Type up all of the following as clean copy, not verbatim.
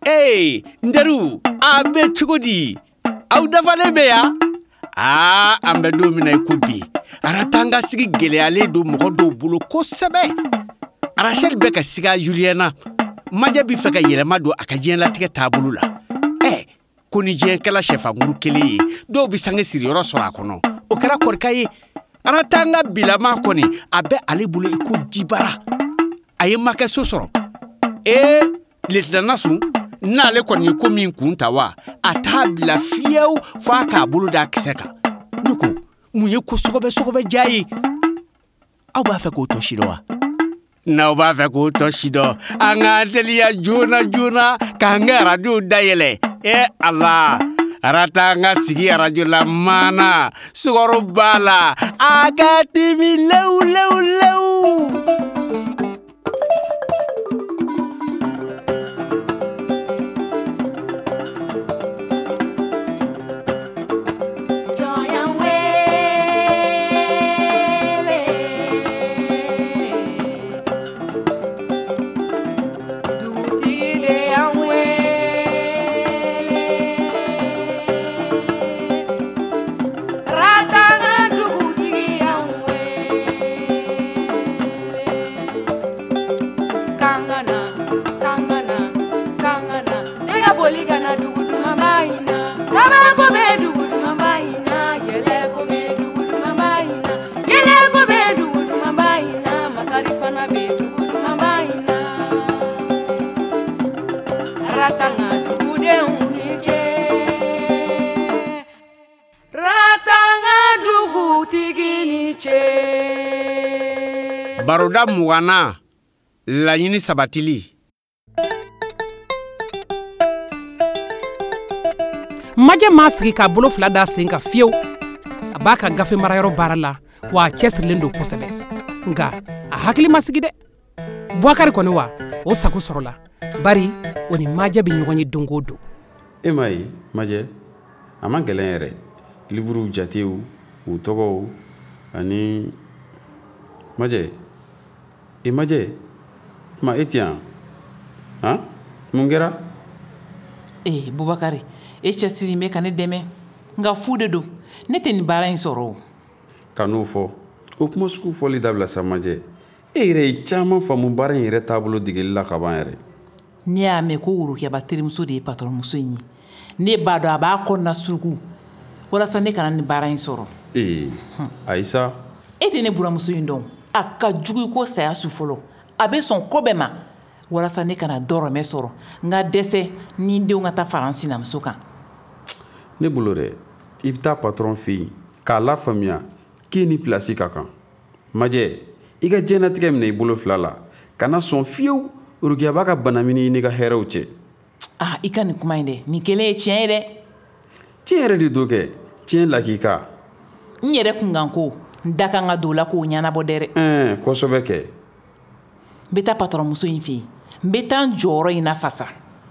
Ndaru a bɛ cogo di aw dafalen bɛ yan an bɛ don min na ko bi aratanga sigi gɛlɛyalen don mɔgɔ dɔw bolo kosɛbɛ Rachel bɛ ka siga Juliana Maja bɛ fɛ ka yɛlɛma don a ka diɲɛlatigɛ taabolo la ko ni diɲɛkɛla sɛfanguru kelen ye dɔw bɛ sange siriyɔrɔ sɔrɔ a kɔnɔ o kɛra kɔrɔkɛ ye aratanga bilama kɔni a bɛ ale bolo i ko dibara a ye makɛ so sɔrɔ Lieutenant Nasu n'ale kɔni ko min kun ta wa a t'a bila fiyewu f'a k'a bolo da kisɛ kan ne ko mun ye ko sɔgɔbɛ diya ye aw b'a fɛ k'o tɔ sidɔn wa n'aw b'a fɛ k'o tɔ sidɔn an ka teliya joona k'an ka arajo dayɛlɛ Allah arata an ka sigi arajo la maana sukaro b'a la a ka timi lewu Baroda mugana laɲini sabatili Maja ma sigi k'a bolo fila da sen ka fiyewu a b'a ka gafe marayɔrɔ baara la wa a cɛsirilen don kosɛbɛ nka a hakili ma sigi dɛ Bubakari kɔni wa o sago sɔrɔla bari o ni Maja bɛ ɲɔgɔn ye don o don ma ye Majɛ a ma gɛlɛn yɛrɛ liburuw jatew u tɔgɔw ani Majɛ Majɛ kuma e ti yan mun kɛra Bubakari e cɛsiri bɛ ka ne dɛmɛ nka fu de don ne tɛ nin baara in sɔrɔ ka n'o fɔ o kuma sugu fɔli dabila sa Majɛ e yɛrɛ ye caman faamu baara in yɛrɛ taabolo degeli la ka ban yɛrɛ ne y'a mɛn ko worokɛba terimuso de ye patɔrɔnmuso in ye ne b'a dɔn a b'a kɔnɔna suruku walasa ne kana nin baara in sɔrɔ Ayisa e tɛ ne buramuso in dɔn a ka jugu ko saya su fɔlɔ a bɛ sɔn ko bɛɛ ma walasa ne kana dɔrɔmɛ sɔrɔ n ka dɛsɛ ni n denw ka taa fara n sinamuso kan ne bolo dɛ i bɛ taa patɔrɔn fɛ yen k'a lafaamuya k'i ni pilasi ka kan Majɛ i ka diɲɛlatigɛ minɛ i bolo fila la kana sɔn fiyewu Rukiya b'a ka banamini n'i ka hɛrɛw cɛ i ka nin kuma in dɛ nin kelen ye tiɲɛ ye dɛ tiɲɛ yɛrɛ de do kɛ tiɲɛ lakika n yɛrɛ kunkan ko n da kan ka don o la k'o ɲɛnabɔ dɛ kosɛbɛ kɛ n bɛ taa patɔrɔnmuso in fɛ yen n bɛ taa n jɔyɔrɔ in na fasa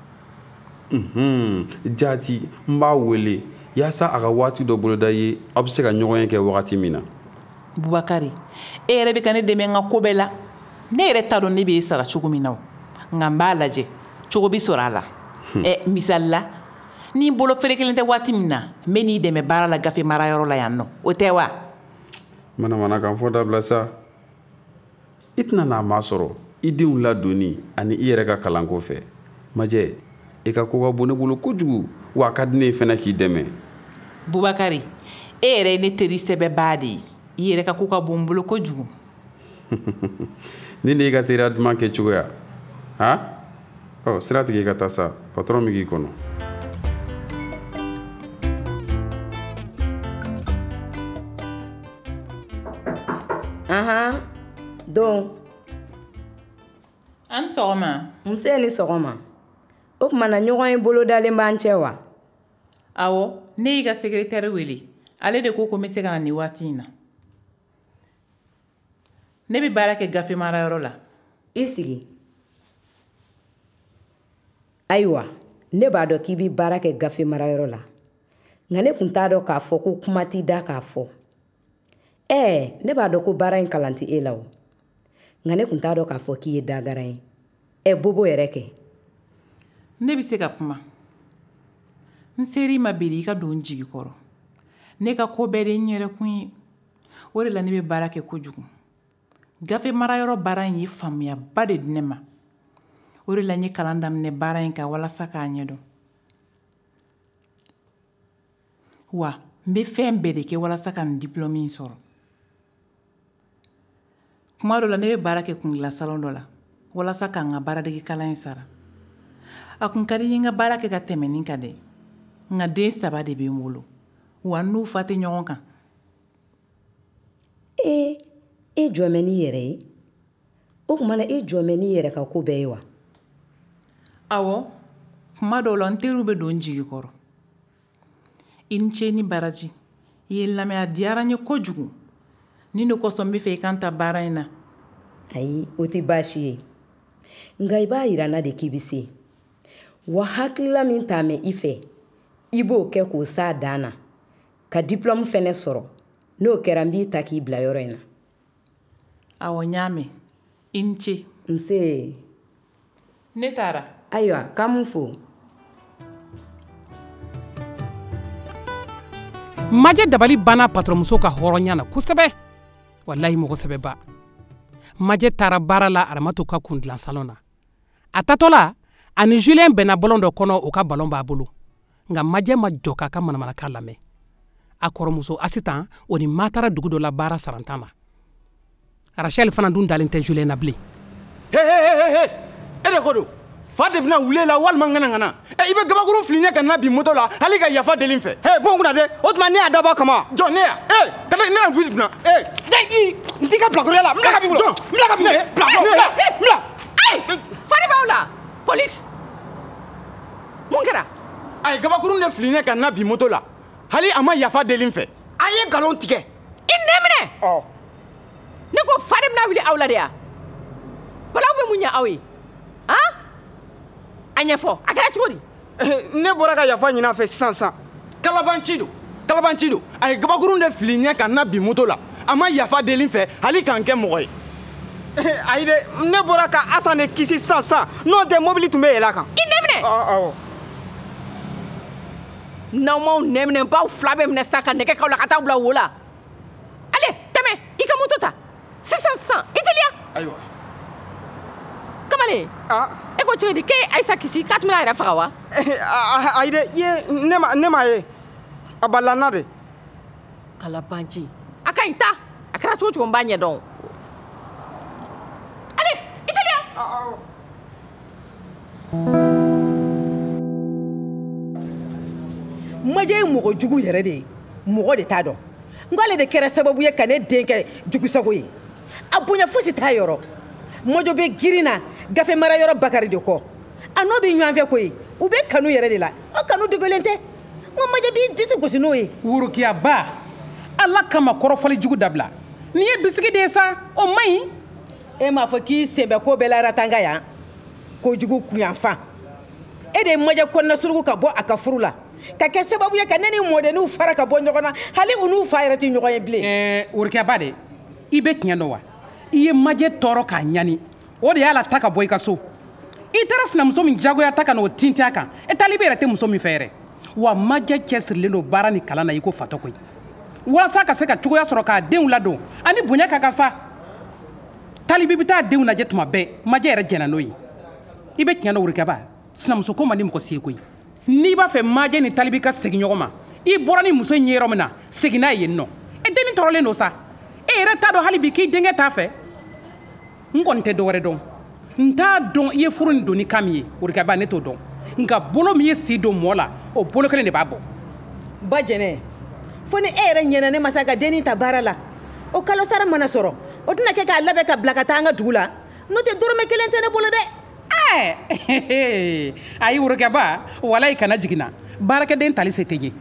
jaati n b'a wele yaasa a ka waati dɔ boloda ye aw bɛ se ka ɲɔgɔn ye kɛ wagati min na Bubakari e yɛrɛ bɛ ka ne dɛmɛ n ka ko bɛɛ la ne yɛrɛ t'a dɔn ne b'e sara cogo min na nka n b'a lajɛ cogo bi sɔrɔ a la misali la ni n bolo feere kelen tɛ waati min na n bɛ n'i dɛmɛ baara la gafe marayɔrɔ la yan nɔ o tɛ wa manamana kan fɔ dabila sa i tɛna n'a masɔrɔ i denw ladonni ani i yɛrɛ ka kalanko fɛ Majɛ i ka ko ka bon ne bolo kojugu wa a ka di ne fana k'i dɛmɛ Bubakari e yɛrɛ ye ne teri sɛbɛbaa de ye i yɛrɛ ka ko ka bon n bolo kojugu ni i ka teriya duman kɛ cogoya sira tigɛ i ka taa sa patɔrɔn min k'i kɔnɔ don an sɔgɔma nse ni sɔgɔma o tuma na ɲɔgɔn ye bolo dalen b'an cɛ wa awɔ ne y'i ka sekretɛri wele ale de ko n bɛ se ka na nin waati in na ne bɛ baara kɛ gafe marayɔrɔ la i sigi ayiwa ne b'a dɔn k'i bɛ baara kɛ gafe marayɔrɔ la nka ne tun t'a dɔn k'a fɔ ko kuma t'i da k'a fɔ ne b'a dɔn ko baara in kalan tɛ e la o nka ne tun t'a dɔn k'a fɔ k'i ye dagaran ye bobo yɛrɛ kɛ ne bɛ se ka kuma n seri ma biri I ka don n jigi kɔrɔ ne ka ko bɛɛ de n yɛrɛ kun ye o de la ne bɛ baara kɛ kojugu gafe marayɔrɔ baara in ye faamuyaba de di ne ma o de la n ye kalan daminɛ baara in kan walasa k'a ɲɛdɔn wa n bɛ fɛn bɛɛ de kɛ walasa ka n diplôme in sɔrɔ kuma dɔ la ne bɛ baara kɛ kungila salon dɔ la walasa ka n ka baaradege kalan in sara a kun ka di n ye n ka baara kɛ ka tɛmɛ nin kan dɛ nka den 3 de bɛ n bolo wa n n'u fa tɛ ɲɔgɔn kan e jɔmɛ n'i yɛrɛ ye o tuma na e jɔmɛ n'i yɛrɛ ka ko bɛɛ ye wa awɔ kuma dɔw la n teriw bɛ don n jigi kɔrɔ I ni ce ni baraji I ye lamɛn a diyara n ye kojugu ni de kosɔn n bɛ fɛ I kan ta baara in na ayi o tɛ baasi ye nka I b'a yira n na de k'i bɛ se wa hakilila min t'a mɛn I fɛ I b'o kɛ k'o s'a dan na ka diplôme fɛnɛ sɔrɔ n'o kɛra n b'i ta k'i bila yɔrɔ in na awɔ n y'a mɛn I ni ce nse ne taara ayiwa k'an mun fo majɛ dabali banna patɔrɔmuso ka hɔrɔnya na kosɛbɛ walahi mɔgɔ sɛbɛba majɛ taara baara la aramatu ka kundilan salon na a tatɔla a ni julien bɛnna bɔlɔn dɔ kɔnɔ o ka balon b'a bolo nka majɛ ma jɔ k'a ka manamanaka lamɛn a kɔrɔmuso asitan o ni ma taara dugu dɔ la baara sarantan na rachel fana dun dalen tɛ julien na bilen e de ko don fa de bɛna wule la walima ŋana I bɛ gabakurun fili ɲɛ ka na bi moto la hali ka yafa deli n fɛ bon kunna dɛ o tuma ne y'a dabɔ kama jɔn ne ya ka ne y'a wuli dunna n t'i ka bilakoroya la n bila ka b'i bolo n bila ka b'i bila fari b'aw la police mun kɛra a ye gabakurun de fili ɲɛ ka na bi moto la hali a ma yafa deli n fɛ a ye nkalon tigɛ I nɛminɛ ne ko fari bɛna wuli aw la de ya wala aw bɛ mun ɲɛ aw ye a ɲɛfɔ a kɛra cogo di ne bɔra ka yafa ɲin'a fɛ sisan kalabanci don a ye gabakurun de fili ɲɛ ka na bi moto la a ma yafa deli n fɛ hali k'an kɛ mɔgɔ ye ayi dɛ ne bɔra ka asan de kisi sisan n'o tɛ mobili tun bɛ yɛlɛ a kan I nɛminɛ n'aw m'aw nɛminɛ baw 2 bɛ minɛ sisan ka nɛgɛ k'aw la ka taa bila wo la ale tɛmɛ I ka moto ta sisan I teliya ayiwa kamalen e ko cogo di k'e Ayisa kisi k'a tun bɛna a yɛrɛ faga wa ayi dɛ ne m'a ye a balila n na de kalabanci a ka ɲi ta a kɛra cogo cogo n b'a ɲɛ dɔn ale I teliya majɛ ye mɔgɔ jugu yɛrɛ de ye mɔgɔ de t'a dɔn n ko ale de kɛra sababu ye ka ne den kɛ jugusago ye a bonya fosi t'a yɔrɔ mɔjɔ bɛ girin na gafe mara yɔrɔ bakari de kɔ a n'o bɛ ɲɔgɔn fɛ koyi u bɛ kanu yɛrɛ de la o kanu dogolen tɛ n ko majɛ b'i disi gosi n'o ye worokiyaba ala kama kɔrɔfɔli jugu dabila nin ye bisigi de ye sa o man ɲi e m'a fɔ k'i sen bɛ ko bɛɛ la ratanga yan kojugu kunyanfan e de ye majɛ kɔnɔna surugu ka bɔ a ka furu la ka kɛ sababu ye ka ne ni mɔdenninw fara ka bɔ ɲɔgɔn na hali u n'u fa yɛrɛ tɛ ɲɔgɔn ye bilen worokiyaba de I bɛ tiɲɛ dɔn wa I ye majɛ tɔɔrɔ k'a ɲani o de y'a la ta ka bɔ I ka so I taara sinamuso min jagoya ta ka n'o tintin a kan e talibi yɛrɛ tɛ muso min fɛ yɛrɛ wa majɛ cɛsirilen don baara ni kalan na I ko fatɔ koyi walasa ka se ka cogoya sɔrɔ k'a denw ladon ani bonya ka kan sa talibi bɛ taa denw lajɛ tuma bɛɛ majɛ yɛrɛ jɛnna n'o ye I bɛ tiɲɛ dɔn worokiyaba sinamuso ko man di mɔgɔ si ye koyi n'i b'a fɛ majɛ ni talibi ka segin ɲɔgɔn ma I bɔra ni muso in ye yɔrɔ min na segin n'a ye yen nɔ e dennin tɔɔrɔlen don sa e yɛrɛ t'a dɔn hali bi k'i denkɛ t'a fɛ n kɔni tɛ dɔwɛrɛ dɔn n t'a dɔn I ye furu nin don ni kan min ye worokiyaba ne t'o dɔn nka bolo min ye si don mɔɔ la o bolo kelen de b'a bɔ ba jɛnɛ fo ni e yɛrɛ ɲɛna ne ma se ka dennin ta baara la o kalo sara mana sɔrɔ o tɛna kɛ k'a labɛn ka bila ka taa an ka dugu la n'o tɛ dɔrɔmɛ 1 tɛ ne bolo dɛ ayi worokiyaba walayi kana jiginna baarakɛden tali se tɛ ɲɛ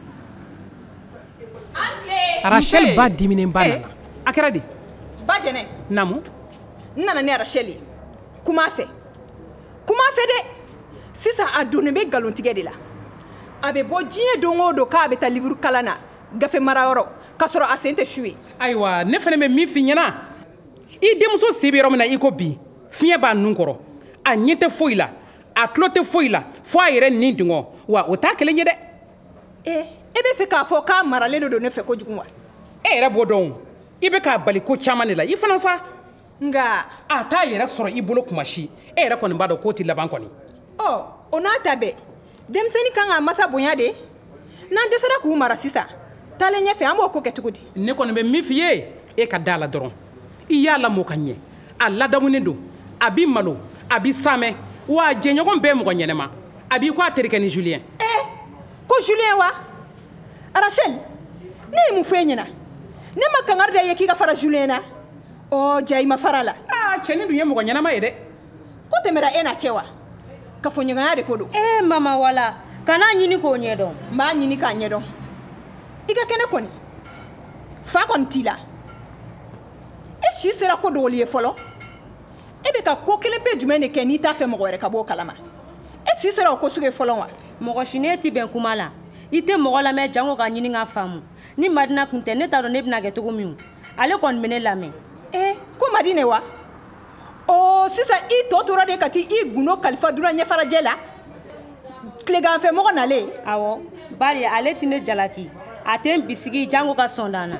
rachel ba diminen ba nana a kɛra di ba jɛnɛ namu n nana ni Rachel ye kuma fɛ dɛ sisan a donnen bɛ nkalontigɛ de la a bɛ bɔ diɲɛ don o don k'a bɛ taa livre kalan na gafe marayɔrɔ k'a sɔrɔ a sen tɛ su ye ayiwa ne fana bɛ min f'i ɲɛna I denmuso se bɛ yɔrɔ min na I ko bi fiɲɛ b'a nun kɔrɔ a ɲɛ tɛ foyi la a tulo tɛ foyi la fo a yɛrɛ nin dingɔ wa o t'a kelen ye dɛ. e bɛ fɛ k'a fɔ k'a maralen de don ne fɛ kojugu wa? e yɛrɛ b'o dɔn i bɛ k'a bali ko caman de la i fana fa. nka a t'a yɛrɛ sɔrɔ i bolo kuma si e yɛrɛ kɔni b'a dɔn k'o tɛ laban kɔni. o n'a ta bɛɛ denmisɛnnin kan k'a masa bonya de n'an dɛsɛra k'u mara sisan taalen ɲɛfɛ an b'o ko kɛ cogo di? ne kɔni bɛ min f'i ye e ka da la dɔrɔn i y'a lamɔ ka ɲɛ a ladamunen don a b'i malo a b'i saamɛ wa jɛɲɔgɔn bɛɛ mɔgɔ ɲɛnɛma a b'i ko a terikɛ ni Julien. ko Julien wa? Rachel ne ye mun fɔ e ɲɛna ne ma kangari da ye k'i ka fara Julien na? ja i ma fara la. cɛnin dun ye mɔgɔ ɲɛnɛma ye dɛ. ko tɛmɛra e n'a cɛ wa? kafoɲɔgɔnya de ko don. mama wala kana ɲini k'o ɲɛdɔn. n b'a ɲini k'a ɲɛdɔn. i ka kɛnɛ kɔni fa kɔni t'i la. e si sera ko dɔgɔli ye fɔlɔ e bɛ ka ko kelen pe jumɛn de kɛ n'i t'a fɛ mɔgɔ wɛrɛ ka bɔ o kalama. e si sera o ko sugu ye fɔlɔ wa? mɔgɔ si ne tɛ bɛn kuma la i tɛ mɔgɔ lamɛn jango ka ɲini ka faamu ni Madina kun tɛ ne t'a dɔn ne bɛna kɛ cogo min ale kɔni bɛ ne lamɛn. ko Madina wa? sisan i tɔ tora de ka t'i gundo kalifa dura ɲɛfarajɛ la tileganfɛ mɔgɔ nalen. awɔ bari ale tɛ ne jalaki a tɛ n bisigi jango ka sɔn dan na.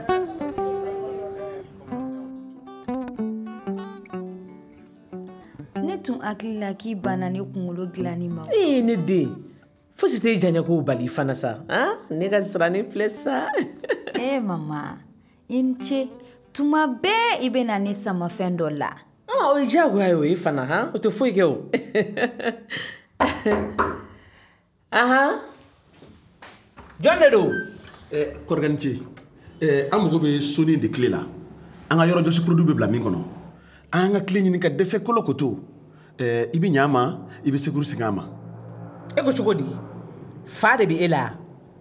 ne tun hakili la k'i banna ne kunkolo dilanni ma. ne den fosi tɛ janya ko bali fana sa ne ka sirani filɛ sa. mama i ni ce tuma bɛɛ i bɛ na ne sama fɛn dɔ la. o ye diyagoya ye o ye fana o tɛ foyi kɛ o. jɔn de don. kɔrɔkɛ ni ce an mago bɛ soni de tile la an ka yɔrɔjɔsi produit bɛ bila min kɔnɔ an ka tile ɲini ka dɛsɛ kolo ko to i bɛ ɲɛ an ma i bɛ sekuru segin an ma. e ko cogo di fa de bɛ e la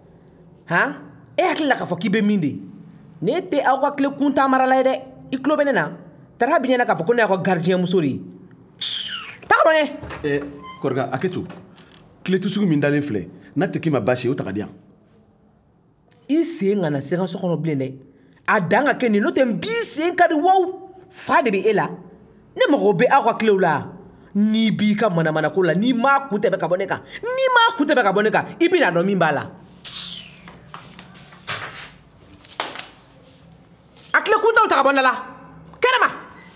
e hakili la k'a fɔ k'i bɛ min de ne tɛ aw ka tile kuntan marala ye dɛ i tulo bɛ ne na tara bɛ ɲɛna k'a fɔ ko ne y'aw ka gardien muso de ye taga dɔn ye. kɔrɔkɛ hakɛ to tile tusugu min dalen filɛ n'a tɛ k'i ma baasi ye o taga di yan. i sen kana se n ka so kɔnɔ bilen dɛ a dan ka kɛ nin n'o tɛ n b'i sen ka di wow fa de bɛ e la ne mago bɛ aw ka tilew la n'i b'i ka manamanako la n'i m'a kun tɛmɛ ka bɔ ne kan i bɛna dɔn min b'a la. a tile kuntaw ta ka bɔ ne la kɛnɛma.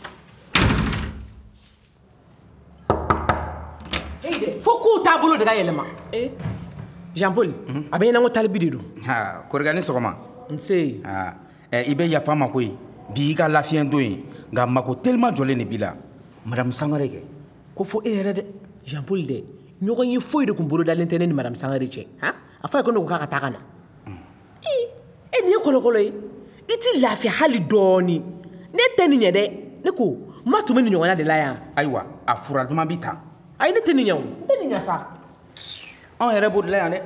fo k'u t'a bolo de ka yɛlɛma. Jean Paul a bɛ ɲɛna ko talibi de don. kɔrɔkɛ ni sɔgɔma. nse. i bɛ yafa ma koyi bi i ka lafiyɛn don ye nka mako teliman jɔlen de b'i la madame Sangare kɛ ko fo e yɛrɛ dɛ. Jean Paul dɛ ɲɔgɔn ye foyi de kun bolodalen tɛ ne ni madame Sangare cɛ a fɔ a ye ko ne ko k'a ka taa ka na. nin ye kɔlɔkɔlɔ ye i tɛ lafiya hali dɔɔni ne tɛ nin ɲɛ dɛ ne ko n ma tun bɛ nin ɲɔgɔnna de la yan. ayiwa a fura duman bi tan. ayi ne tɛ nin ɲɛ o ne tɛ nin ɲɛ sa. anw yɛrɛ b'o de la yan dɛ.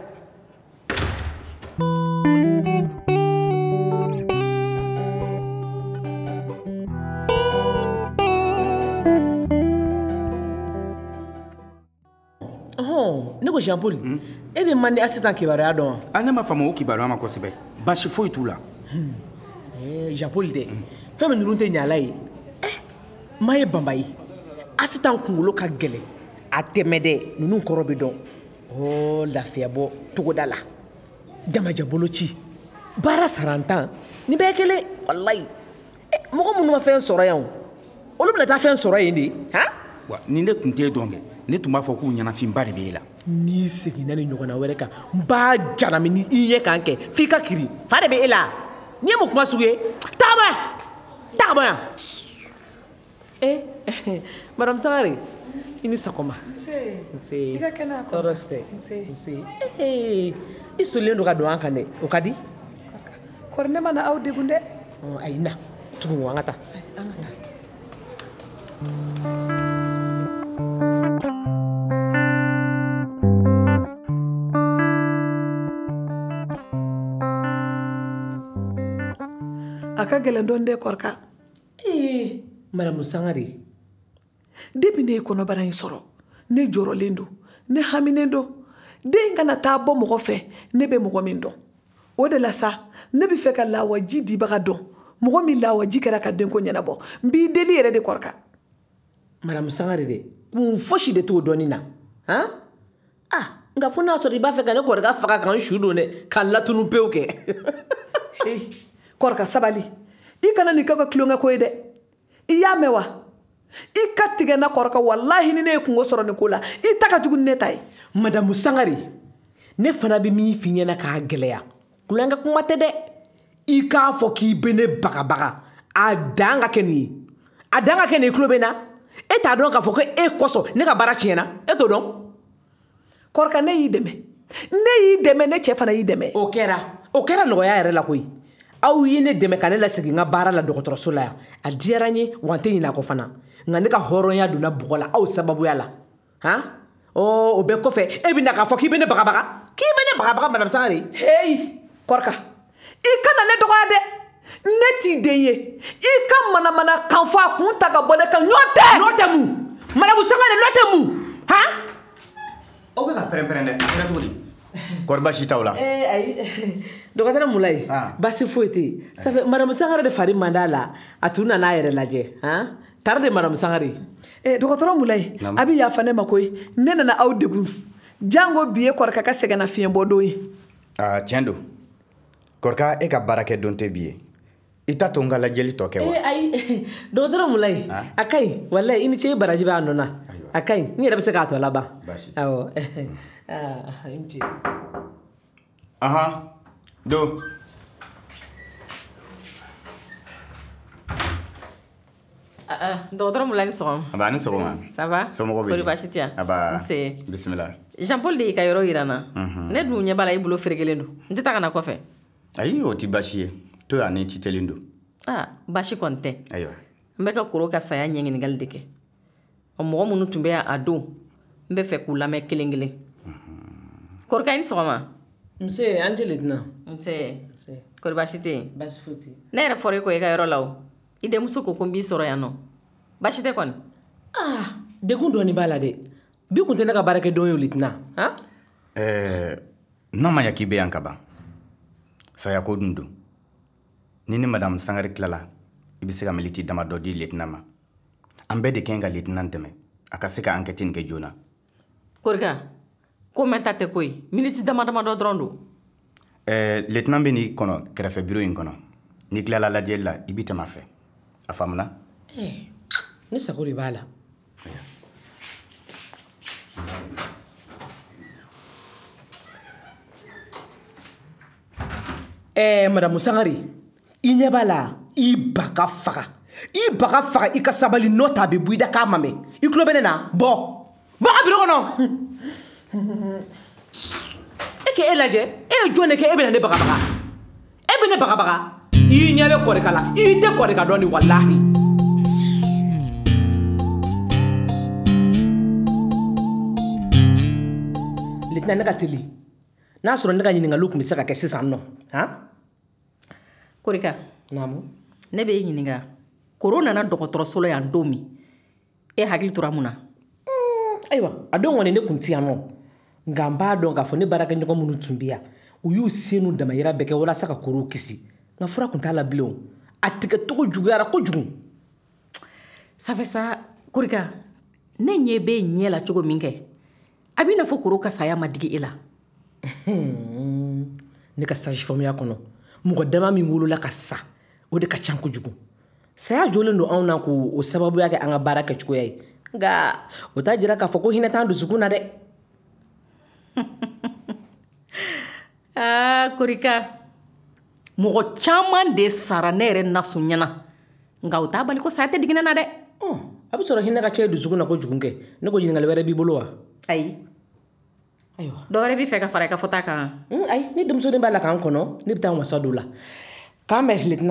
ne ko Jean Paul e bɛ mandi assistant kibaruya dɔn wa? ne ma faamu o kibaruya ma kosɛbɛ baasi foyi t'u la. Jean Paul dɛ fɛn min ninnu tɛ ɲala ye ma ye banba ye assistant kunkolo ka gɛlɛn a tɛmɛ dɛ ninnu kɔrɔ bɛ dɔn lafiya bɔ togoda la jamajɛ boloci baara sarantan nin bɛɛ kelen walayi mɔgɔ minnu ma fɛn sɔrɔ yan olu bɛna taa fɛn sɔrɔ yen de wa ni ne tun t'e dɔn kɛ ne tun b'a fɔ k'u ɲɛnafinba de b'e la. n'i seginna ni ɲɔgɔnna wɛrɛ kan n b'a jarami ni i ɲɛ kan kɛ f'i ka kiri fa de bɛ e la n'i ye mun kuma sugu ye taga bɔ yan. madame Sangare i ni sɔgɔma. nse i ka kɛnɛ a kɔrɔ. tɔɔrɔ si tɛ. nse i solilen don ka don an kan dɛ o ka di. kɔri ne ma na aw degun dɛ. ayi na tugun an ka taa. an ka taa. a ka gɛlɛn dɔɔni dɛ kɔrɔka. madame Sangare depuis ne ye kɔnɔbara in sɔrɔ ne jɔrɔlen don ne haminen don den kana taa bɔ mɔgɔ fɛ ne bɛ mɔgɔ min dɔn o de la sa ne bɛ fɛ ka lawaji dibaga dɔn mɔgɔ min lawaji kɛra ka denko ɲɛnabɔ n b'i deli yɛrɛ de kɔrɔka. madame Sangare de kun fosi de t'o dɔnni na han nka fo n'a sɔrɔ i b'a fɛ ka ne kɔrɔkɛ faga kan su don dɛ ka latunu pewu kɛ kɔrɔkɛ sabali i kana nin kɛ ka tulonkɛ ko ye dɛ i y'a mɛn wa i ka tigɛ na kɔrɔkɛ wallahi ni ne ye kungo sɔrɔ nin ko la i ta ka jugu ni ne ta ye madamu Sangare ne fana bɛ min f'i ɲɛna k'a gɛlɛya tulonkɛ kuma tɛ dɛ i k'a fɔ k'i bɛ ne bagabaga a dan ka kɛ nin ye a dan ka kɛ nin ye tulo bɛ na e t'a dɔn k'a fɔ ko e kosɔn ne ka baara tiɲɛna e t'o dɔn kɔrɔkɛ ne y'i dɛmɛ ne cɛ fana y'i dɛmɛ o kɛra nɔgɔya yɛrɛ la koyi aw ye ne dɛmɛ ka ne lasegin n ka baara la dɔgɔtɔrɔso la yan a diyara n ye wa n tɛ ɲinɛ a kɔ fana nka ne ka hɔrɔnya donna bɔgɔ la aw sababuya la han o bɛɛ kɔfɛ e bɛna k'a fɔ k'i bɛ ne bagabaga madamu Sangare heyi kɔrɔkɛ i kana ne dɔgɔya dɛ ne t'i den ye i ka manamana kan fɔ a kun ta ka bɔ ne kan ɲɔ tɛ mun madamu Sangare ɲɔ tɛ mun han aw bɛ ka pɛrɛn-pɛrɛn dɛ a kɛra cogo di kɔri baasi t'aw la ayi dɔgɔtɔrɔ Mulayi baasi foyi tɛ yen ça fait madamu Sangare de fari man d'a la a tun nana a yɛrɛ lajɛ han tari de madamu Sangare dɔgɔtɔrɔ Mulayi a bɛ yafa ne ma koyi ne nana aw degun jango bi ye kɔrɔkɛ ka sɛgɛnna fiɲɛ bɔ don ye tiɲɛ don kɔrɔkɛ e ka baarakɛ don tɛ bi ye i ta to n ka lajɛli tɔ kɛ wa ayi dɔgɔtɔrɔ Mulayi a ka ɲi wallahi i ni ce baraji b'a nɔ na a ka ɲi n yɛrɛ bɛ se k'a tɔ laban awɔ n ce do dɔgɔtɔrɔ Mulayi ni sɔgɔma aba ni sɔgɔma ça va somɔgɔw bɛ di kɔri baasi tɛ yan aba nse bisimila Jean Paul de y'i ka yɔrɔ yira n na ne dun ɲɛ b'a la i bolo ferekelen don n tɛ taa ka na kɔfɛ ayi o tɛ baasi ye to yan ni citɛlen don baasi kɔni tɛ ayiwa n bɛ ka koro ka saya ɲɛ ɲininkali de kɛ mɔgɔ minnu tun bɛ yan a don n bɛ fɛ k'u lamɛn kelen kelen kɔrɔkɛ i ni sɔgɔma nse an tɛ letina nse kɔri baasi tɛ yen baasi foyi tɛ ne yɛrɛ fɔra i kɔ i ka yɔrɔ la o i denmuso ko n b'i sɔrɔ yan nɔ baasi tɛ kɔni degun dɔɔni b'a la dɛ bi kun tɛ ne ka baarakɛ don ye o letina n'a ma ɲɛ k'i bɛ yan ka ban saya ko dun don ni ni madamu Sangare tilala i bɛ se ka militi dama dɔ di letina ma an bɛɛ de kɛn ka letina dɛmɛ a ka se ka enquête nin kɛ joona korika ko mɛn ta tɛ ko ye miniti dama dɔ dɔrɔn don letina bɛ n'i kɔnɔ kɛrɛfɛ biro in kɔnɔ n'i tilala lajɛli la i bɛ tɛmɛ a fɛ a faamuna ne sago de b'a la madamu Sangare i ɲɛ b'a la i baga faga i ka sabali n'o ta bɛ bɔ i da k'a ma mɛn i tulo bɛ ne na bɔ ka biro kɔnɔ e k'e lajɛ e ye jɔn de kɛ e bɛ na ne bagabaga e bɛ ne bagabaga i ɲɛ bɛ kɔrɔkɛ la i tɛ kɔrɔkɛ dɔn ni wallahi letina ne ka teli n'a sɔrɔ ne ka ɲininkaliw tun bɛ se ka kɛ sisan nɔ korika naamu ne bɛ e ɲininka koro nana dɔgɔtɔrɔso la yan don min e hakili tora mun na ayiwa a don kɔni ne kun tɛ yan nɔ nka n b'a dɔn k'a fɔ ne baarakɛɲɔgɔn minnu tun bɛ yan u y'u sen n'u damayira bɛɛ kɛ walasa ka korow kisi nka fura kun t'a la bilen o a tigɛcogo juguyara kojugu ça fait ça korika ne ɲɛ bɛ ɲɛ la cogo min kɛ a b'i n'a fɔ koro ka saya ma digi e la ne ka sage-femme kɔnɔ mɔgɔ dama min wolola ka sa o de ka ca kojugu saya jɔlen don anw na k'o sababuya kɛ an ka baara kɛcogoya ye nka o t'a jira k'a fɔ ko hinɛ t'an dusukun na dɛ korika mɔgɔ caman de sara ne yɛrɛ nasu ɲɛna nka o t'a bali ko saya tɛ digi ne na dɛ a bɛ sɔrɔ hinɛ ka cɛ dusukun na kojugu kɛ ne ko ɲininkali wɛrɛ b'i bolo wa ayi dɔ wɛrɛ b'i fɛ ka fara i ka fɔta kan ayi ni denmusonin b'a la k'an kɔnɔ ne bɛ taa n wasa don la k'an bɛn letina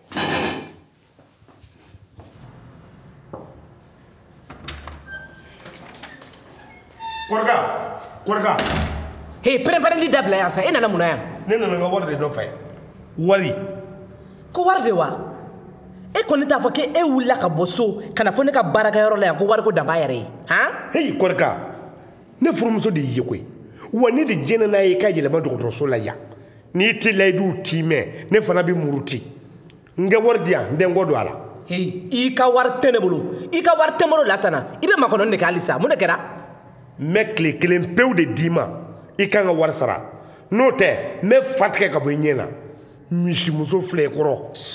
kɔrɔkɛ pɛrɛn-pɛrɛnli dabila yan sa e nana mun na yan ne nana n ka wari de nɔfɛ wari ko wari de wa e kɔni t'a fɔ k'e wulila ka bɔ so ka na fɔ ne ka baarakɛyɔrɔ la yan ko wari ko dan b'a yɛrɛ ye heyi kɔrɔkɛ ne furumuso de y'i ye koyi wa ne de jɛnɛ n'a ye i ka yɛlɛma dɔgɔtɔrɔso la yan n'i tɛ layiduw t'i mɛn ne fana bɛ muruti n kɛ wari di yan n tɛ n kɔ don a la i ka wari tɛ ne bolo i ka wari tɛ n bolo lasana i bɛ makɔnɔni de kɛ halisa mun de kɛra n bɛ tile kelen pewu de d'i ma i kan ka wari sara n'o tɛ n bɛ fa tigɛ ka bɔ i ɲɛ na misimuso filɛ i kɔrɔ.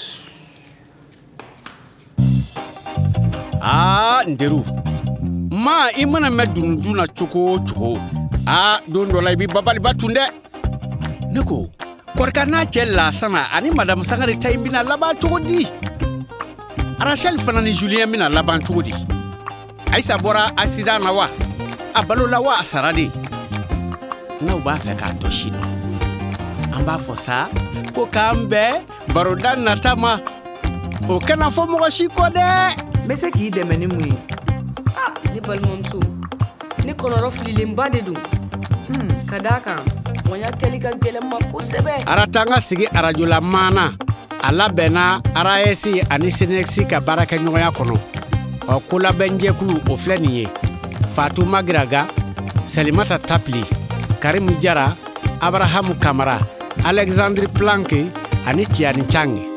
n teriw ma i mana mɛn dunun na cogo o cogo don dɔ la i bɛ babaliba tun dɛ ne ko kɔrɔkɛ n'a cɛ Lasana ani madame Sangare ta in bɛna laban cogo di Rachel fana ni Julien bɛna laban cogo di Aïssa bɔra accident na wa a balola wa a sara de n'aw b'a fɛ k'a dɔn sini an b'a fɔ sa ko k'an bɛn baroda nata ma o kana fɔ mɔgɔ si kɔ dɛ. n bɛ se k'i dɛmɛ ni mun ye ne balimamuso ne kɔnɔrɔ fililenba de don ka d'a kan mɔnya kɛli ka gɛlɛn ma kosɛbɛ. arata an ka sigi arajo la maana a labɛnna RAS ani SENEX ka baarakɛɲɔgɔnya kɔnɔ ko labɛnjɛkulu o filɛ nin ye Fatou Magiraga, Salimata Tapli, Karim Jara, Abraham Kamara, Alexandre Planke ani Tiani Change.